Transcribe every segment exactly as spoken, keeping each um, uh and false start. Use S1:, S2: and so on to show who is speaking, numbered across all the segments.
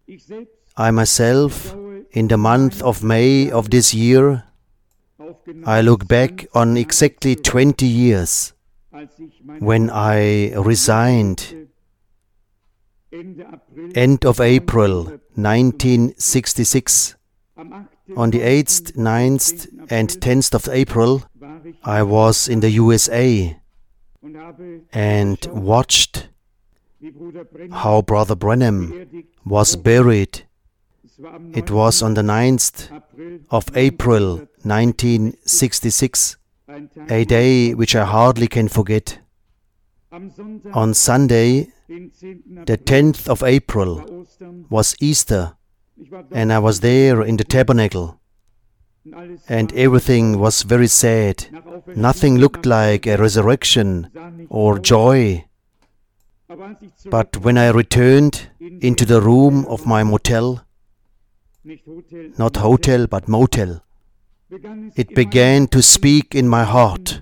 S1: I myself, in the month of May of this year, I look back on exactly twenty years when I resigned, end of April nineteen sixty-six. On the eighth, ninth and tenth of April, I was in the U S A and watched how Brother Branham was buried. It was on the ninth of April nineteen sixty-six, a day which I hardly can forget. On Sunday, the tenth of April, was Easter, and I was there in the tabernacle, and everything was very sad. Nothing looked like a resurrection or joy. But when I returned into the room of my motel, not hotel but motel, it began to speak in my heart.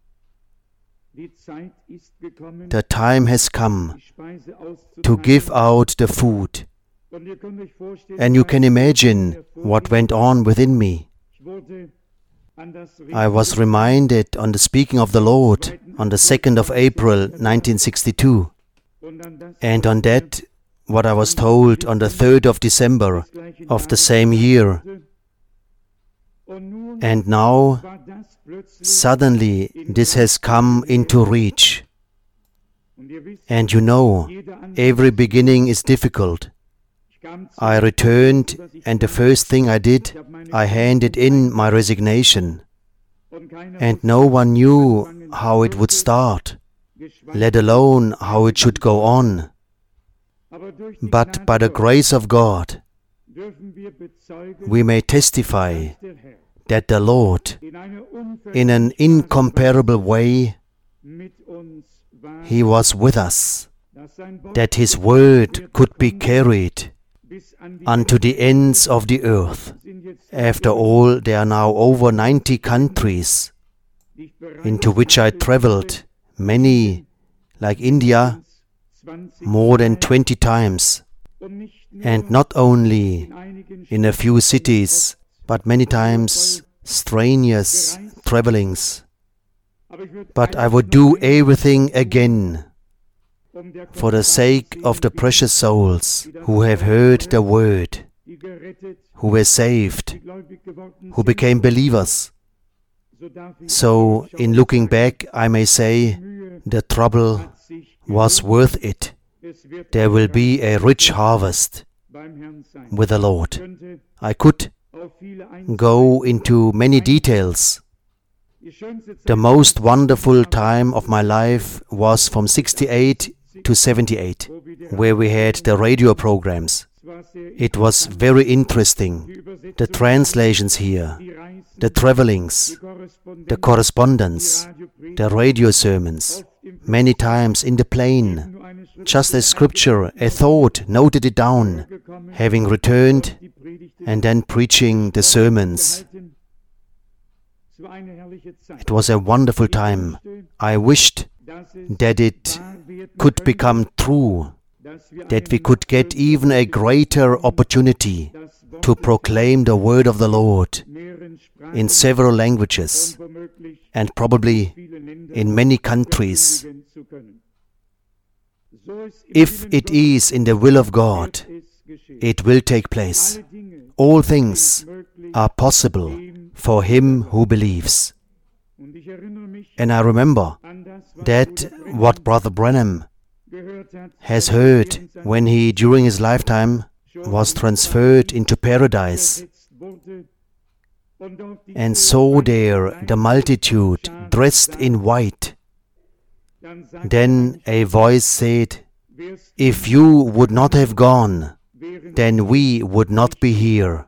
S1: The time has come to give out the food. And you can imagine what went on within me. I was reminded on the speaking of the Lord on the second of April nineteen sixty-two, and on that what I was told on the third of December of the same year. And now, suddenly, this has come into reach. And you know, every beginning is difficult. I returned, and the first thing I did, I handed in my resignation. And no one knew how it would start, let alone how it should go on. But by the grace of God, we may testify that the Lord, in an incomparable way, He was with us, that His word could be carried unto the ends of the earth. After all, there are now over ninety countries into which I traveled, many, like India, more than twenty times, and not only in a few cities, but many times strenuous travelings. But I would do everything again for the sake of the precious souls who have heard the word, who were saved, who became believers. So, in looking back, I may say, the trouble was worth it. There will be a rich harvest with the Lord. I could go into many details. The most wonderful time of my life was from sixty-eight to seventy-eight, where we had the radio programs. It was very interesting. The translations here, the travelings, the correspondence, the radio sermons, many times in the plane, just a scripture, a thought, noted it down, having returned, and then preaching the sermons. It was a wonderful time. I wished that it could become true, that we could get even a greater opportunity to proclaim the word of the Lord in several languages and probably in many countries. If it is in the will of God, it will take place. All things are possible for him who believes. And I remember that what Brother Branham has heard when he, during his lifetime, was transferred into paradise and saw there the multitude dressed in white. Then a voice said, "If you would not have gone, then we would not be here."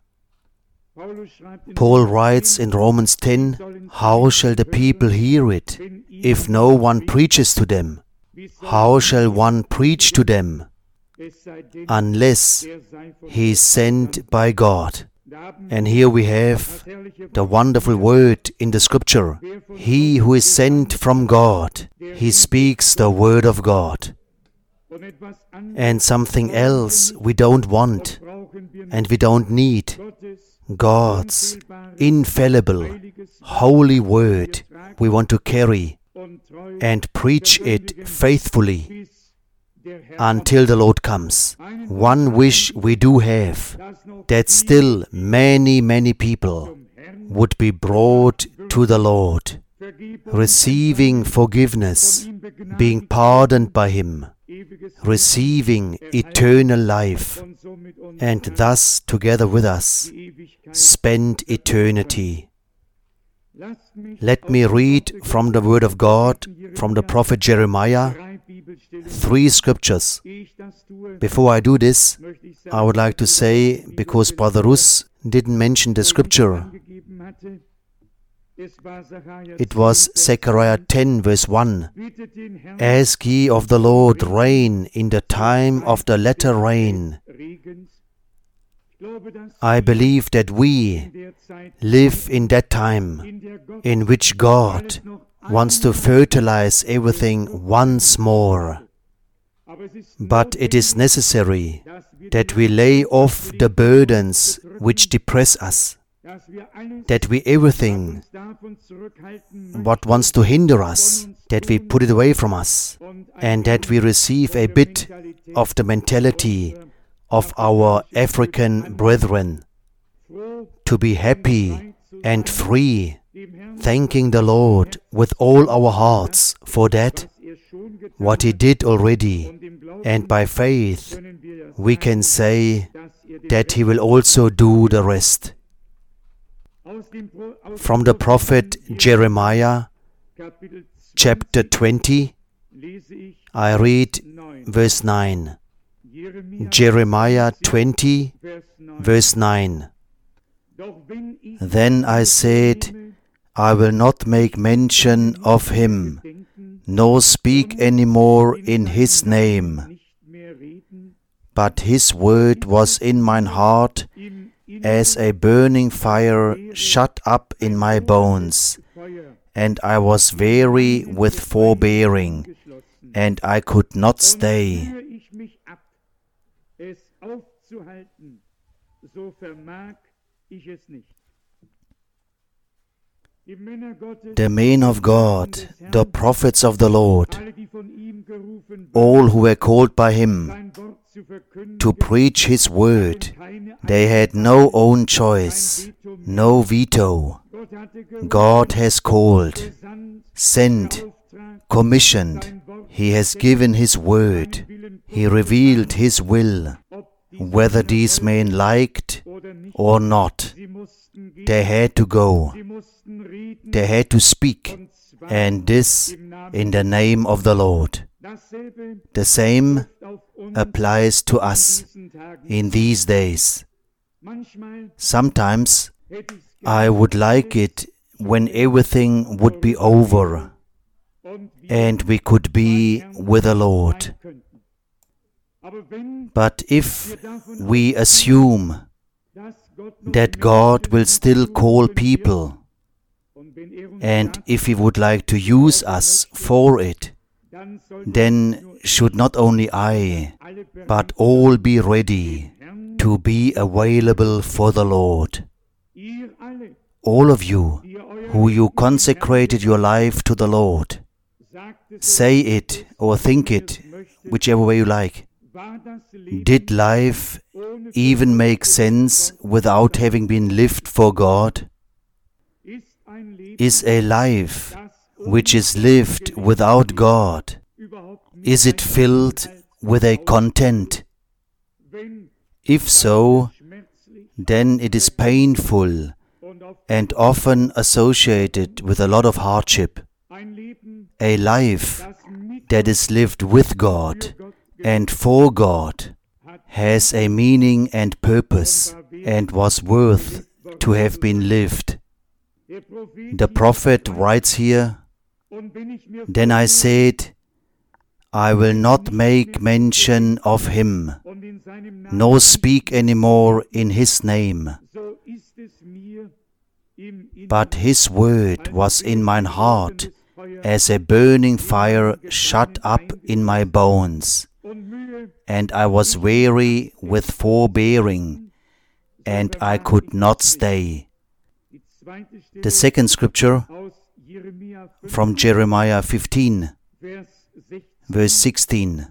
S1: Paul writes in Romans ten, "How shall the people hear it, if no one preaches to them? How shall one preach to them, unless he is sent by God?" And here we have the wonderful word in the scripture. He who is sent from God, he speaks the word of God. And something else we don't want. and we don't need God's infallible, holy word. We want to carry and preach it faithfully until the Lord comes. One wish we do have, that still many, many people would be brought to the Lord, receiving forgiveness, being pardoned by Him, receiving eternal life, and thus, together with us, spend eternity. Let me read from the Word of God, from the prophet Jeremiah, three scriptures. Before I do this, I would like to say, because Brother Rus didn't mention the scripture, it was Zechariah ten, verse one. Ask ye of the Lord rain in the time of the latter rain. I believe that we live in that time in which God wants to fertilize everything once more. But it is necessary that we lay off the burdens which depress us, that we everything what wants to hinder us, that we put it away from us, and that we receive a bit of the mentality of our African brethren, to be happy and free, thanking the Lord with all our hearts for that, what He did already, and by faith we can say that He will also do the rest. From the prophet Jeremiah, chapter twenty, I read verse nine. Jeremiah twenty, verse nine. Then I said, I will not make mention of him, nor speak any more in his name. But his word was in mine heart, as a burning fire shut up in my bones, and I was weary with forbearing, and I could not stay. The men of God, the prophets of the Lord, all who were called by Him to preach His word, they had no own choice, no veto. God has called, sent, commissioned. He has given His word. He revealed His will, whether these men liked or not. They had to go. They had to speak, and this in the name of the Lord. The same applies to us in these days. Sometimes I would like it when everything would be over and we could be with the Lord. But if we assume that God will still call people, and if He would like to use us for it, then should not only I, but all be ready to be available for the Lord. All of you who you consecrated your life to the Lord, say it or think it, whichever way you like. Did life even make sense without having been lived for God? Is a life which is lived without God, is it filled with a content? If so, then it is painful and often associated with a lot of hardship. A life that is lived with God and for God has a meaning and purpose and was worth to have been lived. The prophet writes here, Then I said, I will not make mention of him, nor speak any more in his name. But his word was in mine heart, as a burning fire shut up in my bones. And I was weary with forbearing, and I could not stay. The second scripture from Jeremiah fifteen, verse sixteen.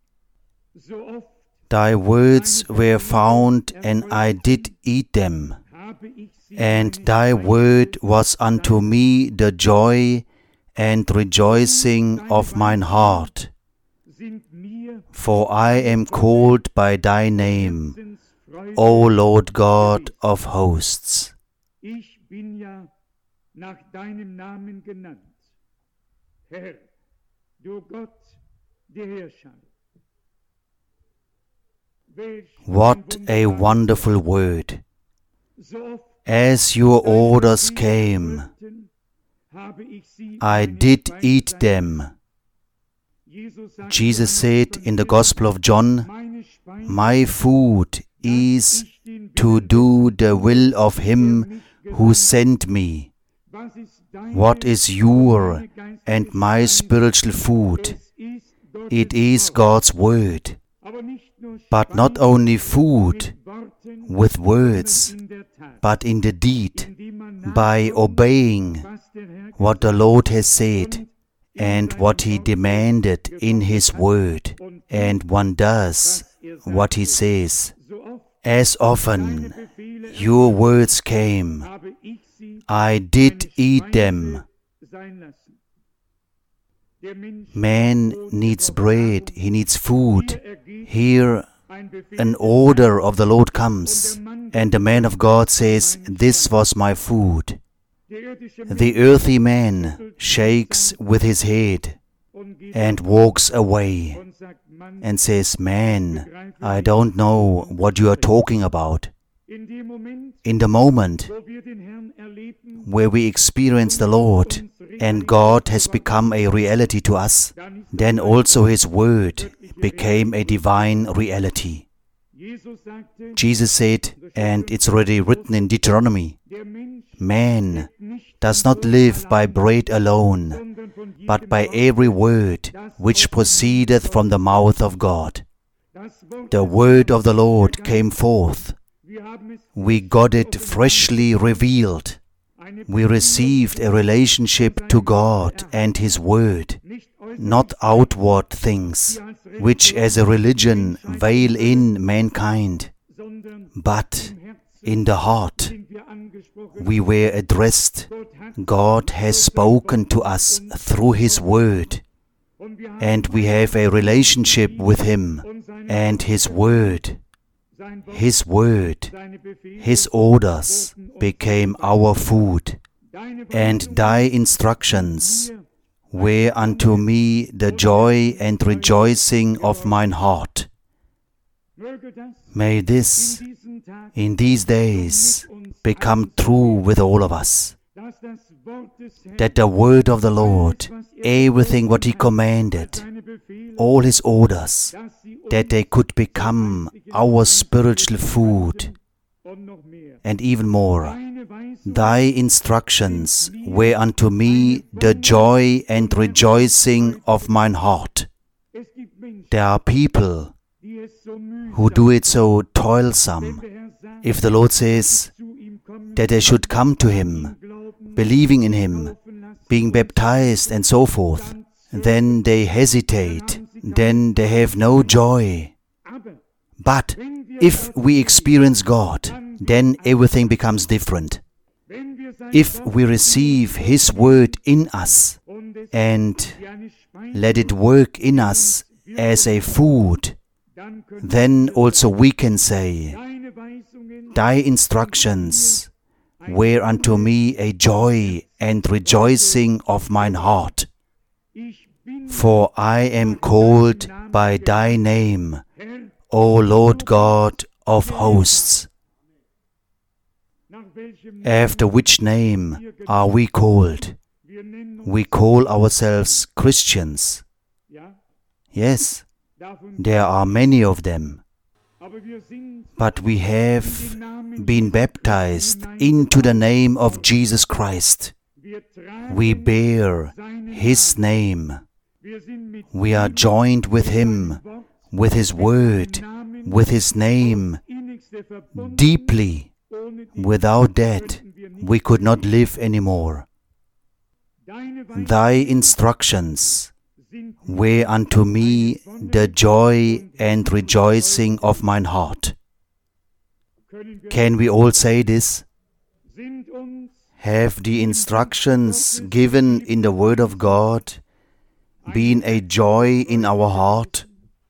S1: Thy words were found, and I did eat them, and thy word was unto me the joy and rejoicing of mine heart. For I am called by thy name, O Lord God of hosts.
S2: Ich bin ja nach deinem Namen genannt, Herr, du Gott der Herrscher.
S1: What a wonderful word! As your orders came, I did eat them. Jesus said in the Gospel of John, my food is to do the will of Him who sent me. What is your and my spiritual food? It is God's Word. But not only food with words, but in the deed, by obeying what the Lord has said and what He demanded in His Word, and one does what He says. As often your words came, I did eat them. Man needs bread, he needs food. Here an order of the Lord comes, and the man of God says, this was my food. The earthy man shakes with his head and walks away and says, man, I don't know what you are talking about. In the moment where we experience the Lord and God has become a reality to us, then also His Word became a divine reality. Jesus said, and it's already written in Deuteronomy, man does not live by bread alone, but by every word which proceedeth from the mouth of God. The word of the Lord came forth. We got it freshly revealed. We received a relationship to God and His Word, not outward things, which as a religion veil in mankind, but in the heart we were addressed. God has spoken to us through His Word, and we have a relationship with Him and His Word. His Word, His orders became our food, and thy instructions were unto me the joy and rejoicing of mine heart. May this, in these days, become true with all of us, that the word of the Lord, everything what He commanded, all His orders, that they could become our spiritual food, and even more. Thy instructions were unto me the joy and rejoicing of mine heart. There are people who do it so toilsome. If the Lord says that they should come to Him, believing in Him, being baptized and so forth, then they hesitate, then they have no joy. But if we experience God, then everything becomes different. If we receive His Word in us and let it work in us as a food, then also we can say, thy instructions were unto me a joy and rejoicing of mine heart. For I am called by thy name, O Lord God of hosts. After which name are we called? We call ourselves Christians. Yes, there are many of them. But we have been baptized into the name of Jesus Christ. We bear His name. We are joined with Him, with His Word, with His name, deeply. Without that, we could not live anymore. Thy instructions were unto me the joy and rejoicing of mine heart. Can we all say this? Have the instructions given in the Word of God been a joy in our heart?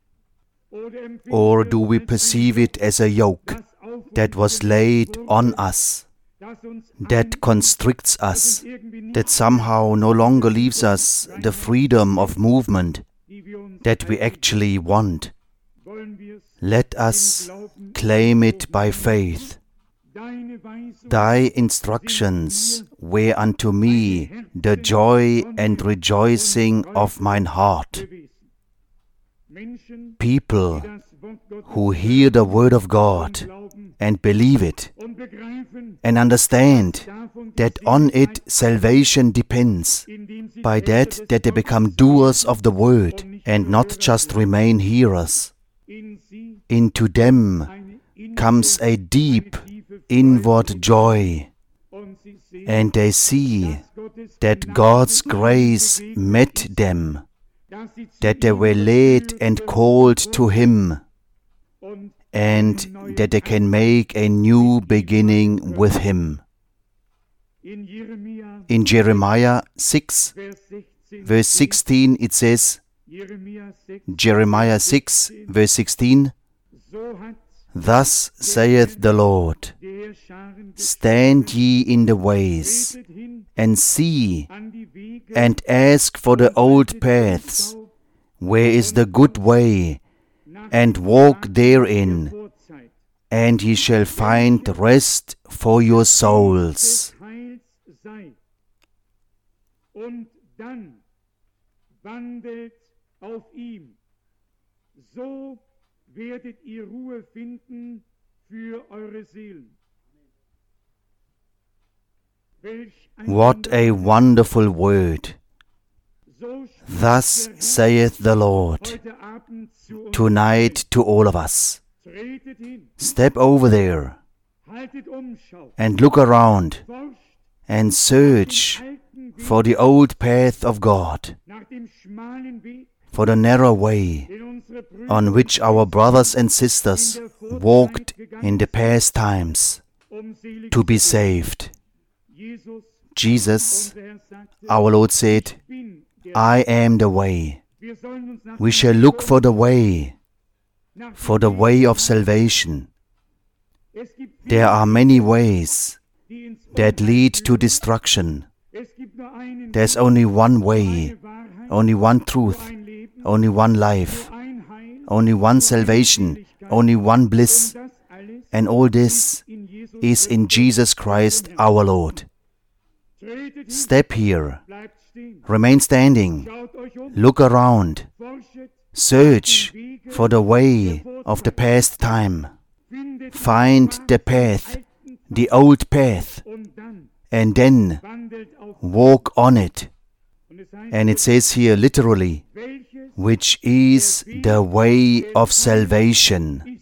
S1: Or do we perceive it as a yoke that was laid on us, that constricts us, that somehow no longer leaves us the freedom of movement that we actually want? Let us claim it by faith. Thy instructions were unto me the joy and rejoicing of mine heart. People who hear the Word of God and believe it and understand that on it salvation depends, by that that they become doers of the Word and not just remain hearers. Into them comes a deep inward joy, and they see that God's grace met them, that they were led and called to Him, and that they can make a new beginning with Him. In Jeremiah six, verse sixteen, it says, Jeremiah six, verse sixteen, Thus saith the Lord, Stand ye in the ways, and see, and ask for the old paths, where is the good way, and walk therein, and ye shall find rest for your souls.
S2: Und dann wandelt auf ihm, so werdet ihr Ruhe finden für eure Seelen.
S1: What a wonderful word! Thus saith the Lord, tonight to all of us. Step over there and look around and search for the old path of God, for the narrow way on which our brothers and sisters walked in the past times to be saved. Jesus, our Lord, said, I am the way. We shall look for the way, for the way of salvation. There are many ways that lead to destruction. There's only one way, only one truth, only one life, only one salvation, only one bliss, and all this is in Jesus Christ our Lord. Step here, remain standing, look around, search for the way of the past time, find the path, the old path, and then walk on it. And it says here literally, which is the way of salvation.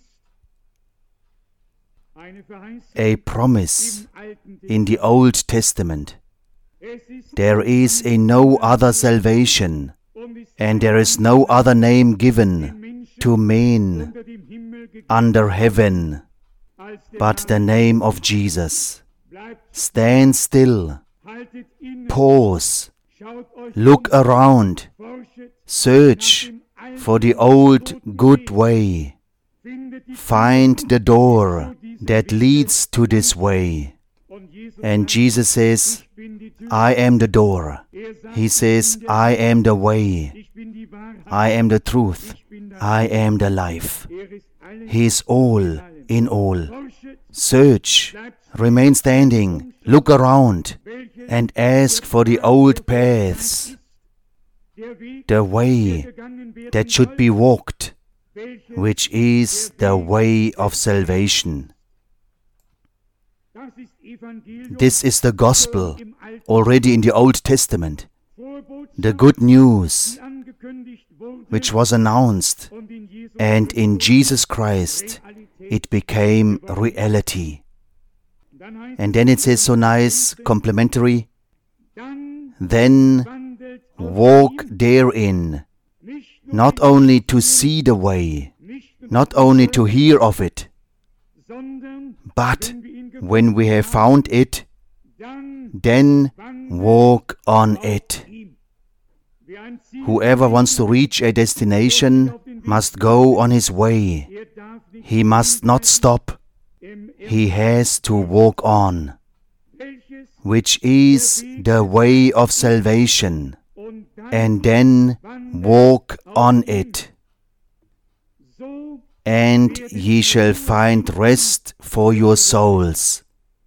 S1: A promise in the Old Testament. There is a no other salvation, and there is no other name given to men under heaven but the name of Jesus. Stand still, pause, look around, search for the old good way, find the door that leads to this way. And Jesus says, I am the door. He says, I am the way. I am the truth. I am the life. He is all in all. Search, remain standing, look around, and ask for the old paths, the way that should be walked, which is the way of salvation. This is the gospel already in the Old Testament, the good news which was announced, and in Jesus Christ it became reality. And then it says so nice, complimentary, then walk therein, not only to see the way, not only to hear of it, but when we have found it, then walk on it. Whoever wants to reach a destination must go on his way. He must not stop. He has to walk on, which is the way of salvation, and then walk on it. And ye shall find rest for your souls.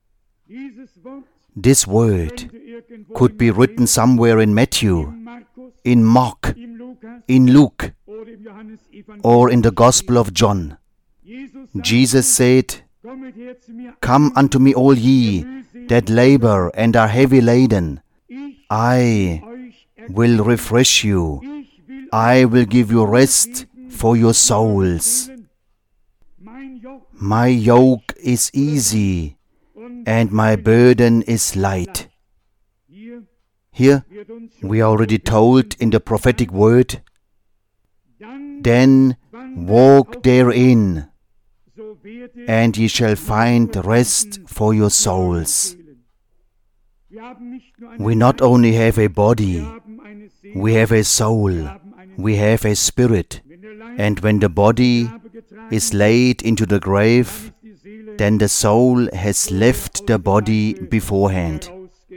S1: This word could be written somewhere in Matthew, in Mark, in Luke, or in the Gospel of John. Jesus said, "Come unto me, all ye that labor and are heavy laden. I will refresh you. I will give you rest for your souls. My yoke is easy, and my burden is light." Here we are already told in the prophetic word, "Then walk therein, and ye shall find rest for your souls." We not only have a body, we have a soul, we have a spirit, and when the body is laid into the grave, then the soul has left the body beforehand.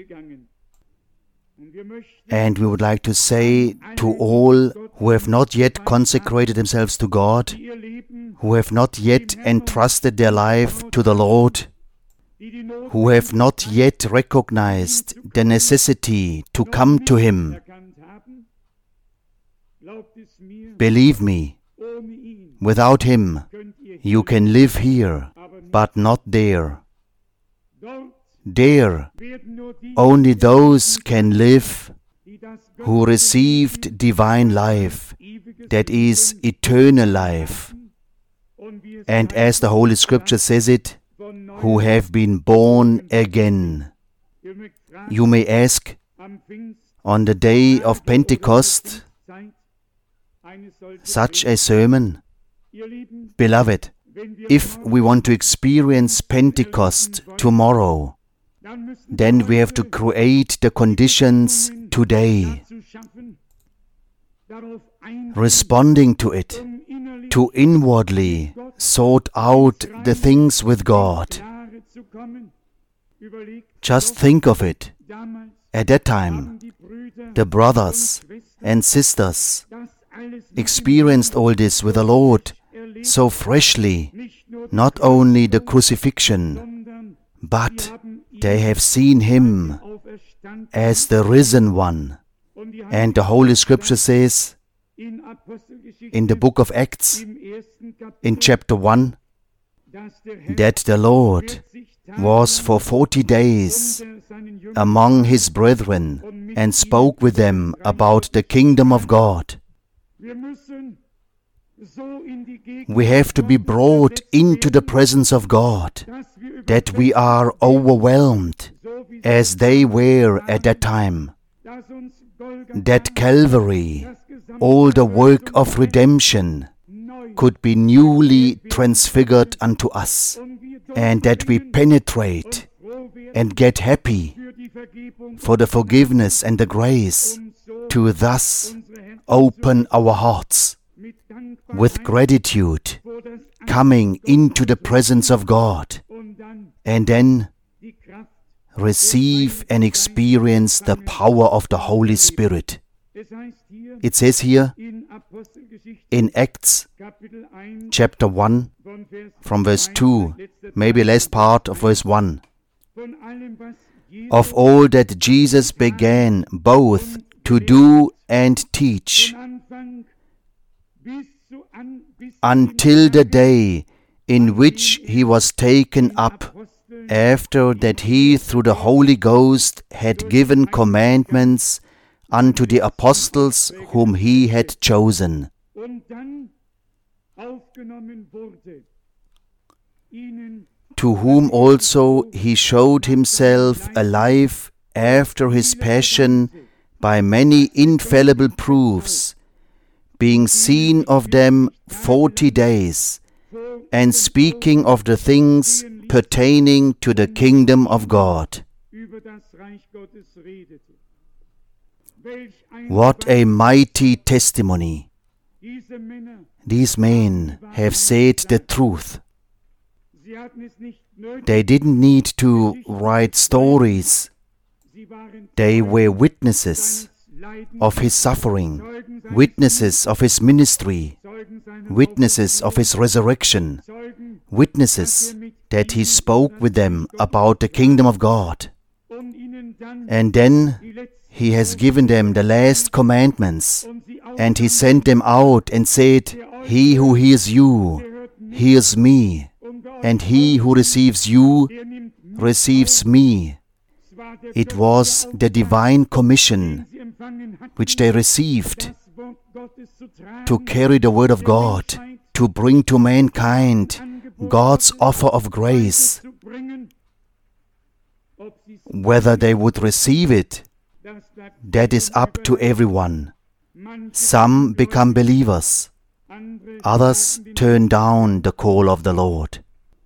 S1: And we would like to say to all who have not yet consecrated themselves to God, who have not yet entrusted their life to the Lord, who have not yet recognized the necessity to come to Him, believe me, without Him you can live here, but not there. There, only those can live who received divine life, that is, eternal life. And as the Holy Scripture says it, who have been born again. You may ask, on the day of Pentecost, such a sermon? Beloved, if we want to experience Pentecost tomorrow, then we have to create the conditions today, responding to it, to inwardly sort out the things with God. Just think of it. At that time, the brothers and sisters experienced all this with the Lord so freshly, not only the crucifixion, but they have seen Him as the risen one. And the Holy Scripture says in the book of Acts, in chapter one, that the Lord was for forty days among His brethren and spoke with them about the kingdom of God. We have to be brought into the presence of God, that we are overwhelmed as they were at that time. That Calvary, all the work of redemption, could be newly transfigured unto us, and that we penetrate and get happy for the forgiveness and the grace to thus open our hearts with gratitude, coming into the presence of God, and then receive and experience the power of the Holy Spirit. It says here in Acts chapter one, from verse two, maybe last part of verse one, of all that Jesus began both to do and teach, until the day in which He was taken up, after that He through the Holy Ghost had given commandments unto the apostles whom He had chosen. to whom also he showed himself alive after his passion by many infallible proofs, being seen of them forty days, and speaking of the things pertaining to the kingdom of God. What a mighty testimony! These men have said the truth. They didn't need to write stories. They were witnesses of his suffering, witnesses of his ministry, witnesses of his resurrection, witnesses that he spoke with them about the kingdom of God. And then he has given them the last commandments, and he sent them out and said, "He who hears you, hears me, and he who receives you, receives me." It was the divine commission which they received to carry the word of God, to bring to mankind God's offer of grace. Whether they would receive it, that is up to everyone. Some become believers, others turn down the call of the Lord.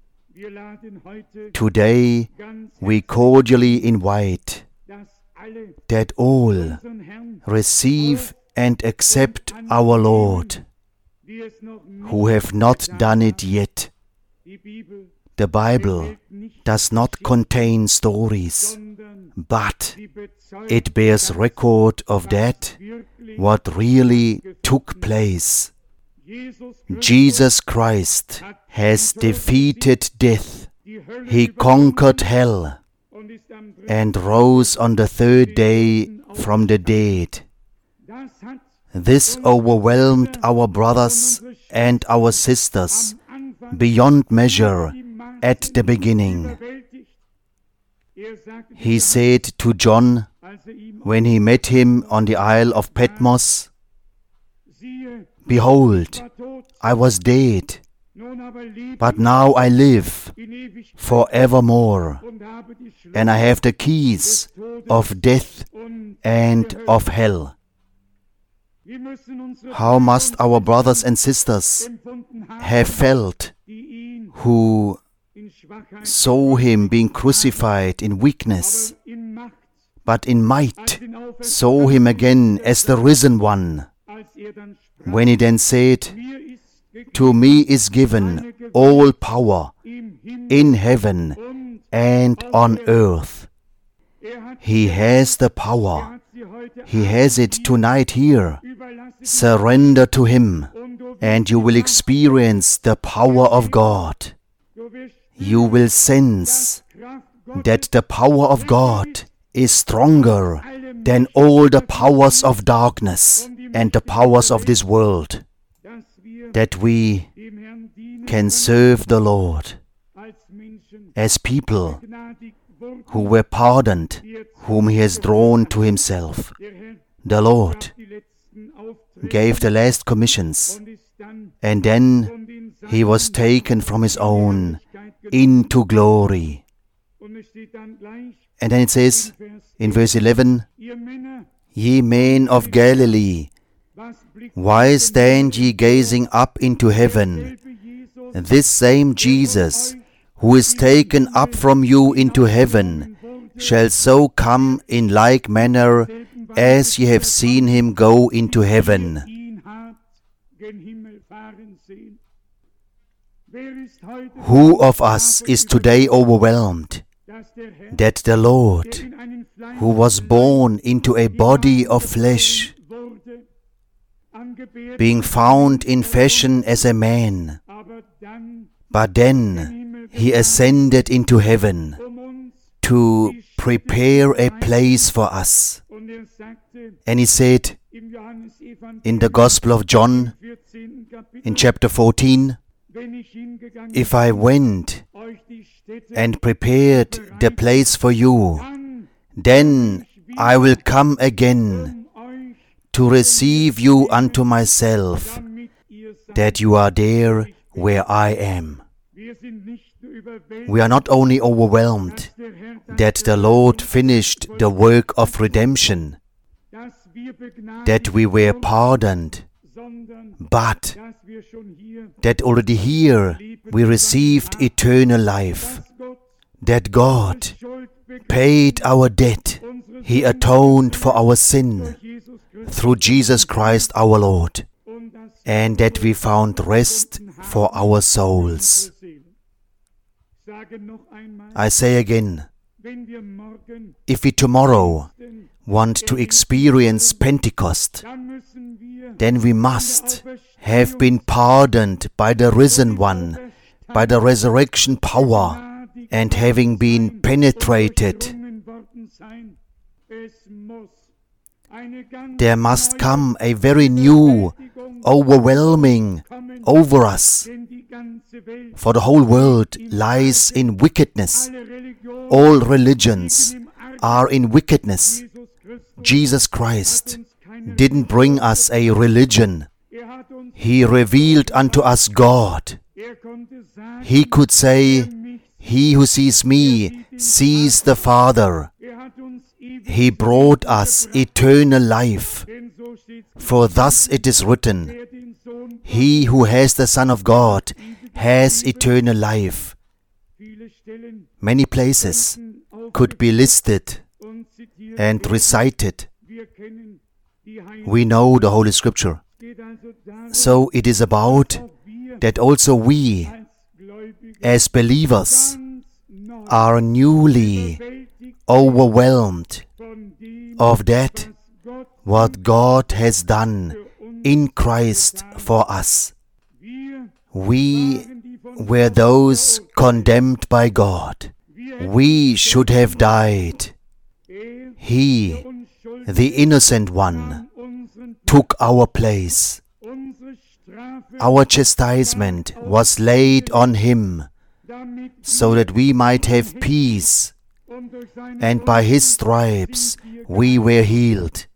S1: Today we cordially invite that all receive and accept our Lord, who have not done it yet. The Bible does not contain stories, but it bears record of that what really took place. Jesus Christ has defeated death. He conquered hell and rose on the third day from the dead. This overwhelmed our brothers and our sisters beyond measure at the beginning. He said to John, when he met him on the Isle of Patmos, "Behold, I was dead, but now I live forevermore, and I have the keys of death and of hell." How must our brothers and sisters have felt who saw him being crucified in weakness, but in might saw him again as the risen one, when he then said, "To me is given all power in heaven and on earth." He has the power. He has it tonight here. Surrender to him, and you will experience the power of God. You will sense that the power of God is stronger than all the powers of darkness and the powers of this world. That we can serve the Lord as people who were pardoned, whom he has drawn to himself. The Lord gave the last commissions, and then he was taken from his own into glory. And then it says in verse eleven, "Ye men of Galilee, why stand ye gazing up into heaven? This same Jesus, who is taken up from you into heaven, shall so come in like manner as ye have seen him go into heaven." Who of us is today overwhelmed that the Lord, who was born into a body of flesh, being found in fashion as a man, but then he ascended into heaven to prepare a place for us? And he said in the Gospel of John, in chapter fourteen, "If I went and prepared the place for you, then I will come again to receive you unto myself, that you are there where I am." we are not only overwhelmed that the Lord finished the work of redemption, that we were pardoned, but that already here we received eternal life, that God paid our debt, He atoned for our sin through Jesus Christ our Lord, and that we found rest for our souls. I say again, if we tomorrow want to experience Pentecost, then we must have been pardoned by the risen one, by the resurrection power, and having been penetrated. There must come a very new, overwhelming over us, for the whole world lies in wickedness. All religions are in wickedness. Jesus Christ didn't bring us a religion. He revealed unto us God. He could say, "He who sees me sees the Father." He brought us eternal life. For thus it is written, "He who has the Son of God has eternal life." Many places could be listed and recited. We know the Holy Scripture. So it is about that also we, as believers, are newly overwhelmed of that what God has done in Christ for us. We were those condemned by God. We should have died. He, the innocent one, took our place. Our chastisement was laid on Him, so that we might have peace, and by His stripes we were healed.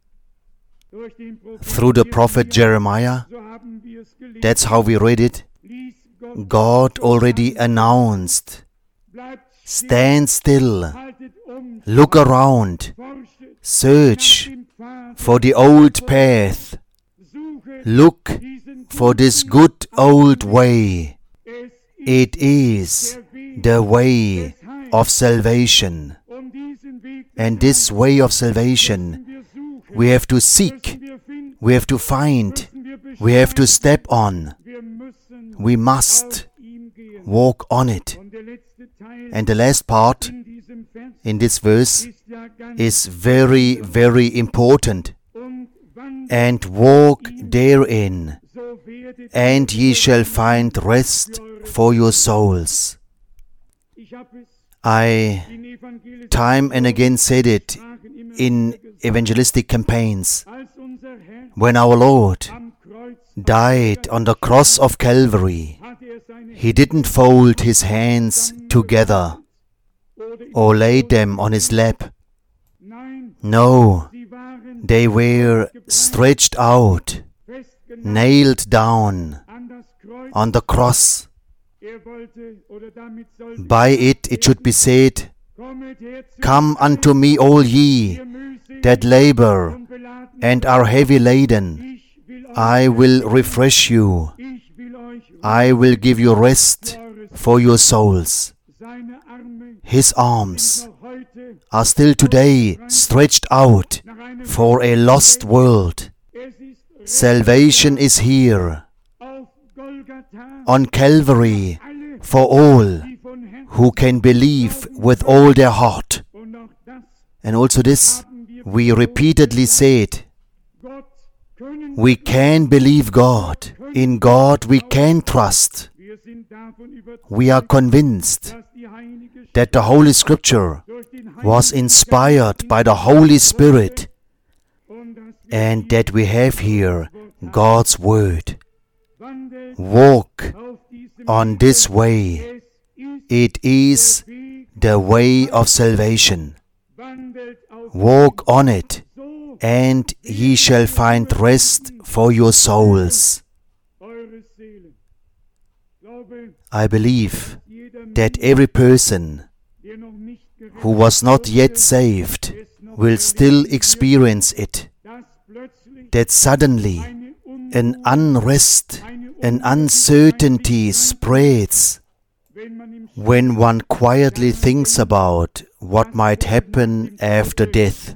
S1: Through the prophet Jeremiah, that's how we read it, God already announced, "Stand still, look around, search for the old path, look for this good old way. It is the way of salvation." And this way of salvation we have to seek, we have to find, we have to step on. We must walk on it. And the last part in this verse is very, very important. "And walk therein, and ye shall find rest for your souls." I time and again said it in evangelistic campaigns. When our Lord died on the cross of Calvary, He didn't fold His hands together or lay them on His lap. No, they were stretched out, nailed down on the cross. By it it should be said, "Come unto me, all ye that labor and are heavy laden. I will refresh you. I will give you rest for your souls." His arms are still today stretched out for a lost world. Salvation is here on Calvary for all who can believe with all their heart. And also this, we repeatedly said, we can believe God. In God we can trust. We are convinced that the Holy Scripture was inspired by the Holy Spirit, and that we have here God's Word. Walk on this way. It is the way of salvation. Walk on it, and ye shall find rest for your souls. I believe that every person who was not yet saved will still experience it, that suddenly an unrest, an uncertainty spreads when one quietly thinks about what might happen after death.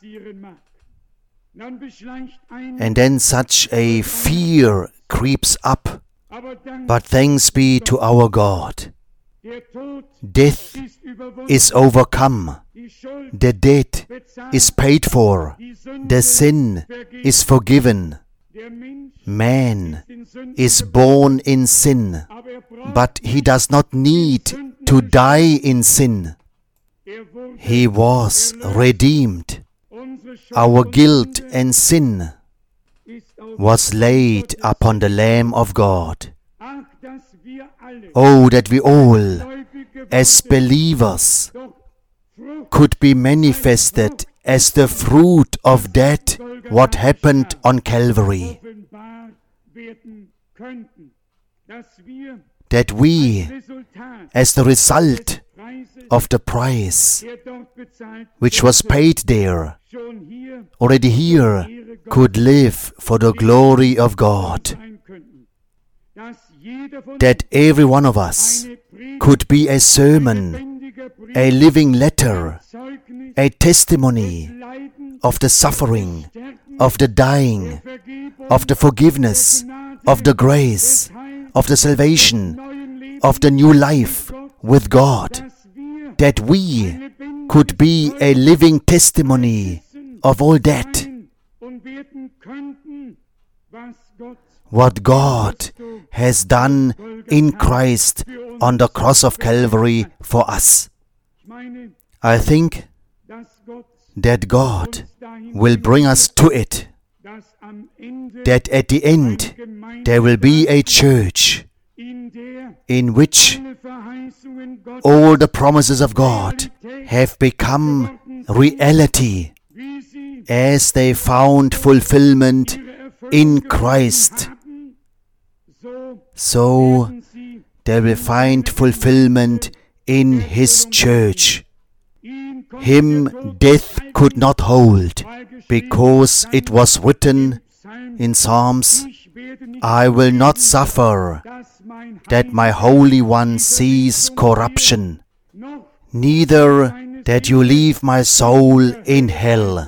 S1: And then such a fear creeps up. But thanks be to our God. Death is overcome. The debt is paid for. The sin is forgiven. Man is born in sin, but he does not need to die in sin. He was redeemed. Our guilt and sin was laid upon the Lamb of God. Oh, that we all, as believers, could be manifested as the fruit of that what happened on Calvary. That we, as the result of the price which was paid there, already here could live for the glory of God. That every one of us could be a sermon, a living letter, a testimony of the suffering, of the dying, of the forgiveness, of the grace, of the salvation, of the new life with God. That we could be a living testimony of all that. What God has done in Christ on the cross of Calvary for us. I think that God will bring us to it. That at the end there will be a church in which all the promises of God have become reality as they found fulfillment in Christ. So they will find fulfillment in His church. Him death could not hold, because it was written in Psalms, I will not suffer that my Holy One sees corruption, neither that you leave my soul in hell.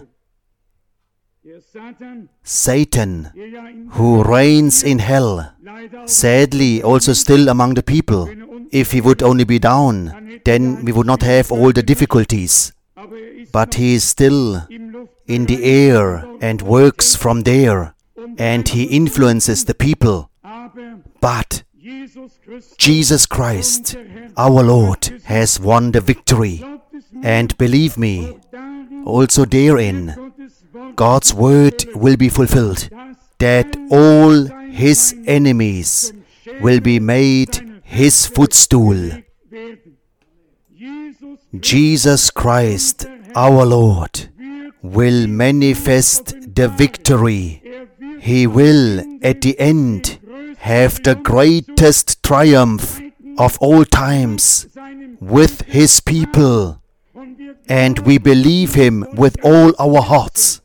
S1: Satan, who reigns in hell, sadly also still among the people. If he would only be down, then we would not have all the difficulties. But he is still in the air and works from there, and he influences the people. But Jesus Christ, our Lord, has won the victory. And believe me, also therein, God's word will be fulfilled, that all His enemies will be made His footstool. Jesus Christ, our Lord, will manifest the victory. He will, at the end, have the greatest triumph of all times with His people, and we believe Him with all our hearts.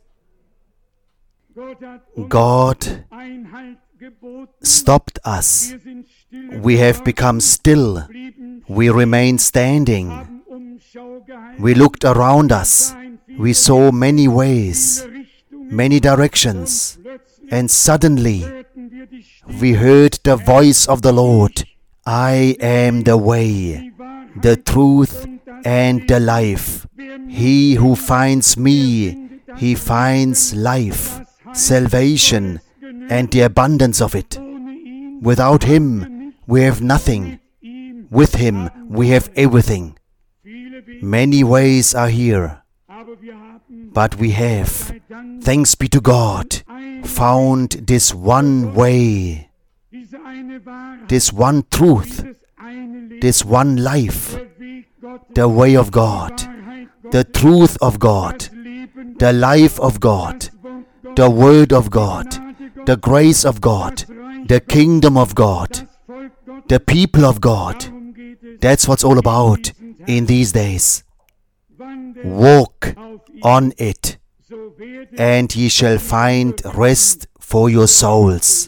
S1: God stopped us. We have become still. We remained standing. We looked around us. We saw many ways, many directions, and suddenly we heard the voice of the Lord. I am the way, the truth, and the life. He who finds me, he finds life, salvation, and the abundance of it. Without Him, we have nothing. With Him, we have everything. Many ways are here, but we have, thanks be to God, found this one way, this one truth, this one life, the way of God, the truth of God, the life of God, the word of God, the grace of God, the kingdom of God, the people of God. That's what's all about in these days. Walk on it, and ye shall find rest for your souls.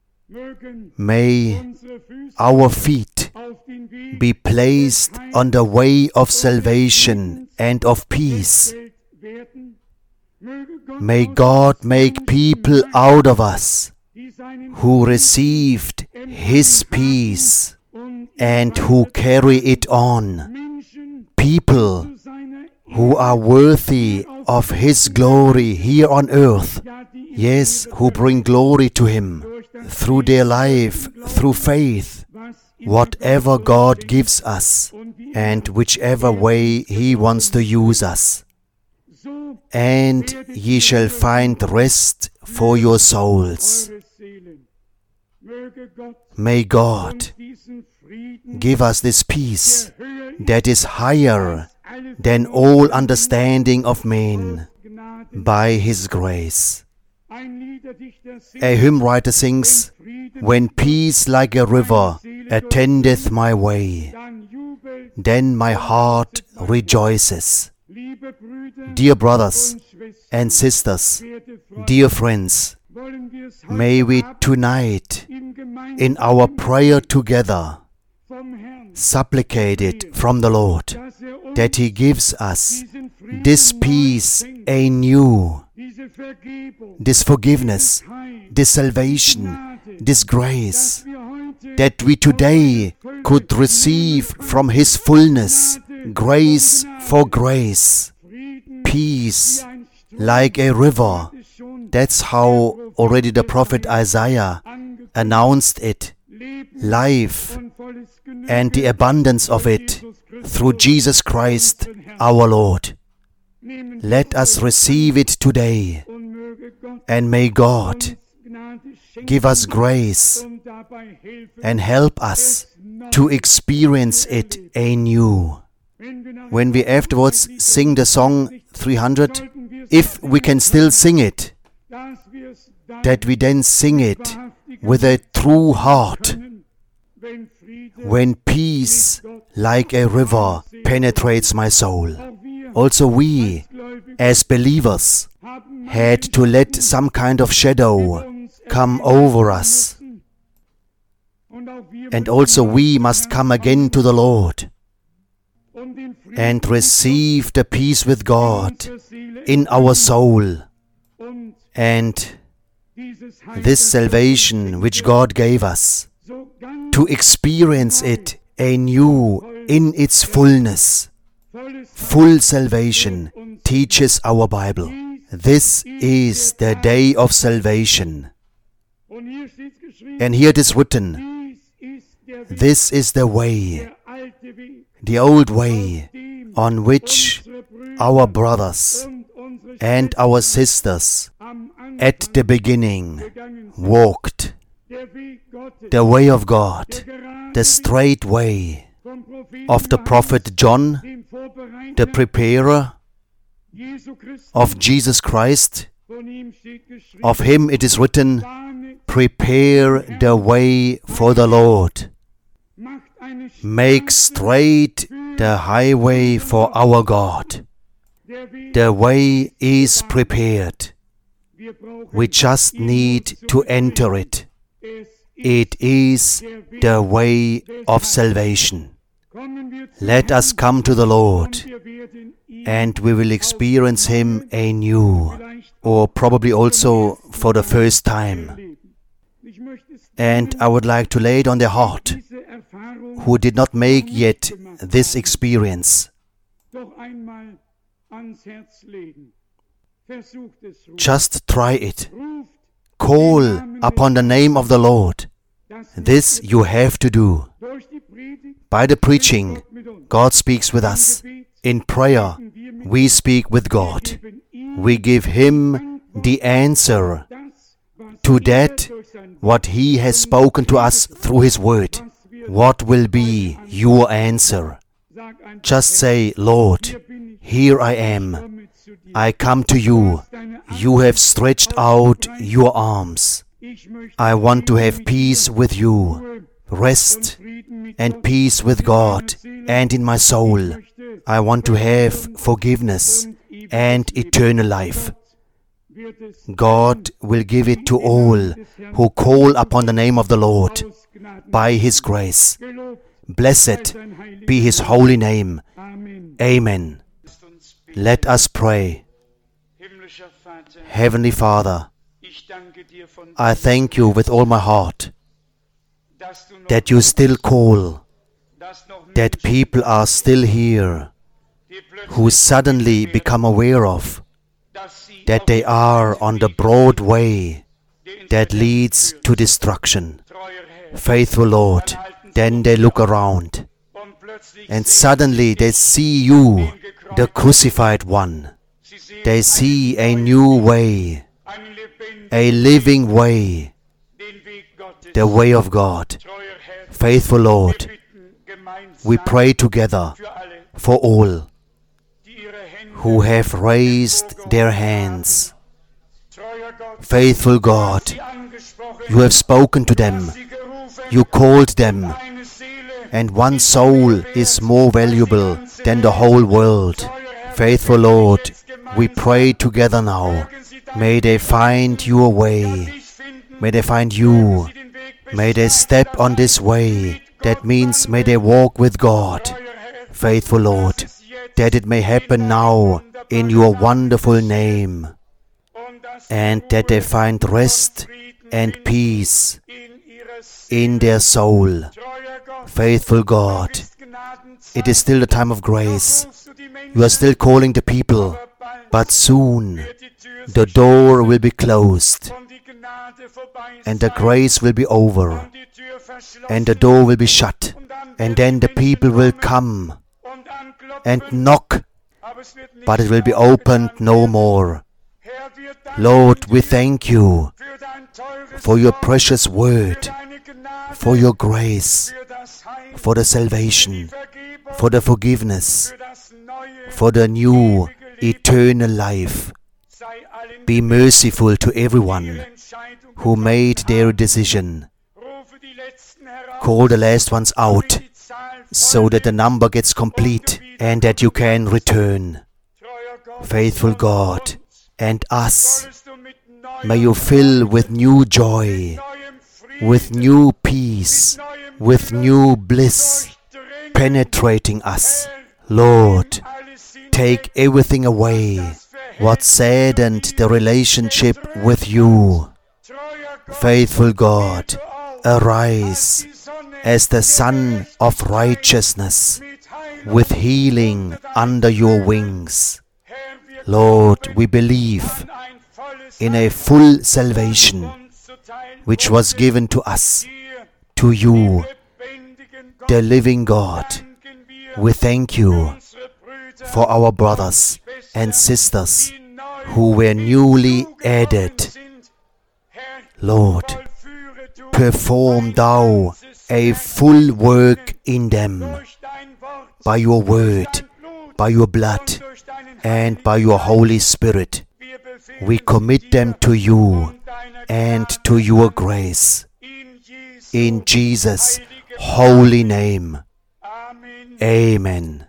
S1: May our feet be placed on the way of salvation and of peace. May God make people out of us who received His peace and who carry it on. People who are worthy of His glory here on earth. Yes, who bring glory to Him through their life, through faith, whatever God gives us and whichever way He wants to use us. And ye shall find rest for your souls. May God give us this peace that is higher than all understanding of men by His grace. A hymn writer sings, "When peace like a river attendeth my way, then my heart rejoices." Dear brothers and sisters, dear friends, may we tonight, in our prayer together, supplicate it from the Lord, that He gives us this peace anew, this forgiveness, this salvation, this grace, that we today could receive from His fullness, grace for grace, peace like a river. That's how already the prophet Isaiah announced it. Life and the abundance of it through Jesus Christ our Lord. Let us receive it today, and may God give us grace and help us to experience it anew. When we afterwards sing the song three hundred, if we can still sing it, that we then sing it with a true heart. When peace like a river penetrates my soul. Also we, as believers, had to let some kind of shadow come over us. And also we must come again to the Lord and receive the peace with God in our soul, and this salvation which God gave us, to experience it anew in its fullness. Full salvation teaches our Bible. This is the day of salvation. And here it is written, this is the way, the old way, on which our brothers and our sisters at the beginning walked. The way of God, the straight way of the prophet John, the preparer of Jesus Christ. Of him it is written, prepare the way for the Lord. Make straight the highway for our God. The way is prepared. We just need to enter it. It is the way of salvation. Let us come to the Lord, and we will experience Him anew, or probably also for the first time. And I would like to lay it on their heart, who did not make yet this experience. Just try it. Call upon the name of the Lord. This you have to do. By the preaching, God speaks with us. In prayer, we speak with God. We give Him the answer to that what He has spoken to us through His Word. What will be your answer? Just say, Lord, here I am. I come to you. You have stretched out your arms. I want to have peace with you, rest and peace with God and in my soul. I want to have forgiveness and eternal life. God will give it to all who call upon the name of the Lord by His grace. Blessed be His holy name. Amen. Let us pray. Heavenly Father, I thank you with all my heart that you still call, that people are still here who suddenly become aware of that they are on the broad way that leads to destruction. Faithful Lord, then they look around and suddenly they see you, the crucified one. They see a new way, a living way, the way of God. Faithful Lord, we pray together for all who have raised their hands. Faithful God, you have spoken to them, you called them, and one soul is more valuable than the whole world. Faithful Lord, we pray together now. May they find your way. May they find you. May they step on this way. That means may they walk with God. Faithful Lord, that it may happen now in your wonderful name, and that they find rest and peace in their soul. Faithful God, it is still the time of grace. You are still calling the people, but soon the door will be closed, and the grace will be over, and the door will be shut, and then the people will come and knock, but it will be opened no more. Lord, we thank you for your precious word, for your grace, for the salvation, for the forgiveness, for the new eternal life. Be merciful to everyone who made their decision. Call the last ones out so that the number gets complete and that you can return. Faithful God, and us, may you fill with new joy, with new peace, with new bliss, penetrating us. Lord, take everything away what saddened the relationship with you. Faithful God, arise as the Sun of righteousness, with healing under your wings. Lord, we believe in a full salvation which was given to us, to you, the living God. We thank you for our brothers and sisters who were newly added. Lord, perform thou a full work in them by your word, by your blood, and by your Holy Spirit. We commit them to you and to your grace. In Jesus' holy name. Amen.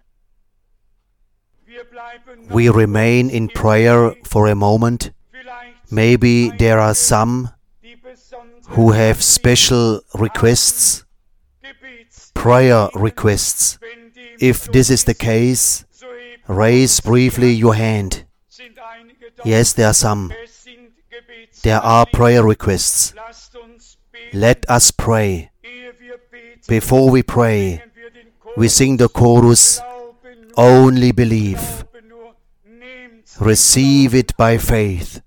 S1: We remain in prayer for a moment. Maybe there are some who have special requests, prayer requests. If this is the case, raise briefly your hand. Yes, there are some. There are prayer requests. Let us pray. Before we pray, we sing the chorus, Only Believe. Receive it by faith.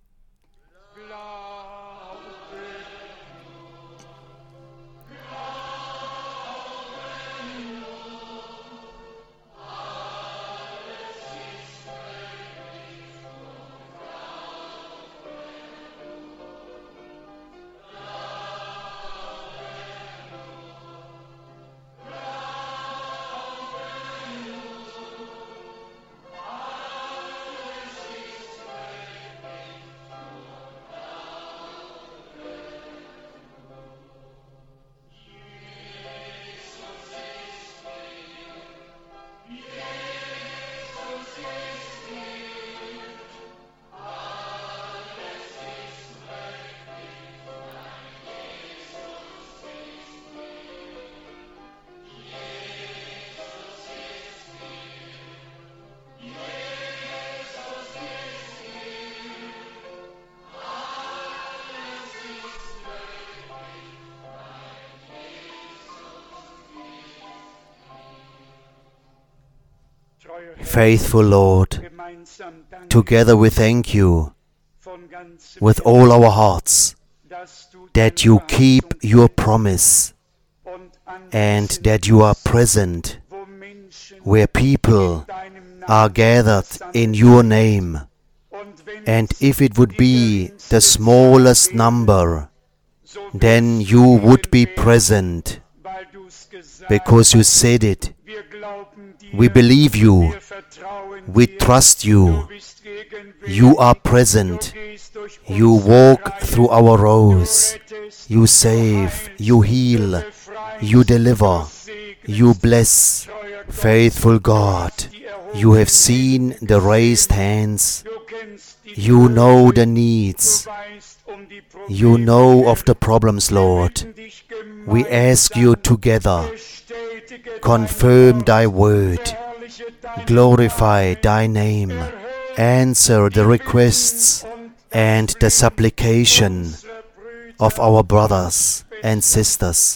S1: Faithful Lord, together we thank you with all our hearts that you keep your promise and that you are present where people are gathered in your name. And if it would be the smallest number, then you would be present because you said it. We believe you. We trust you. You are present. You walk through our roads. You save. You heal. You deliver. You bless. Faithful God, you have seen the raised hands. You know the needs. You know of the problems, Lord. We ask you together, confirm thy word, glorify thy name, answer the requests and the supplication of our brothers and sisters.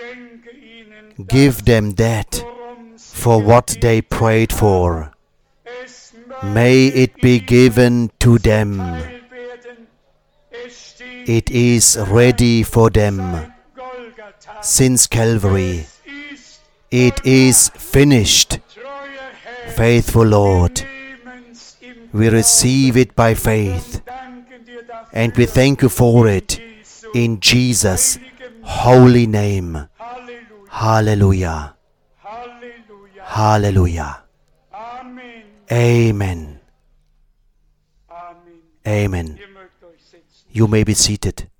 S1: Give them that for what they prayed for. May it be given to them. It is ready for them. Since Calvary, it is finished. Faithful Lord, we receive it by faith, and we thank you for it in Jesus' holy name. Hallelujah. Hallelujah. Amen. Amen. You may be seated.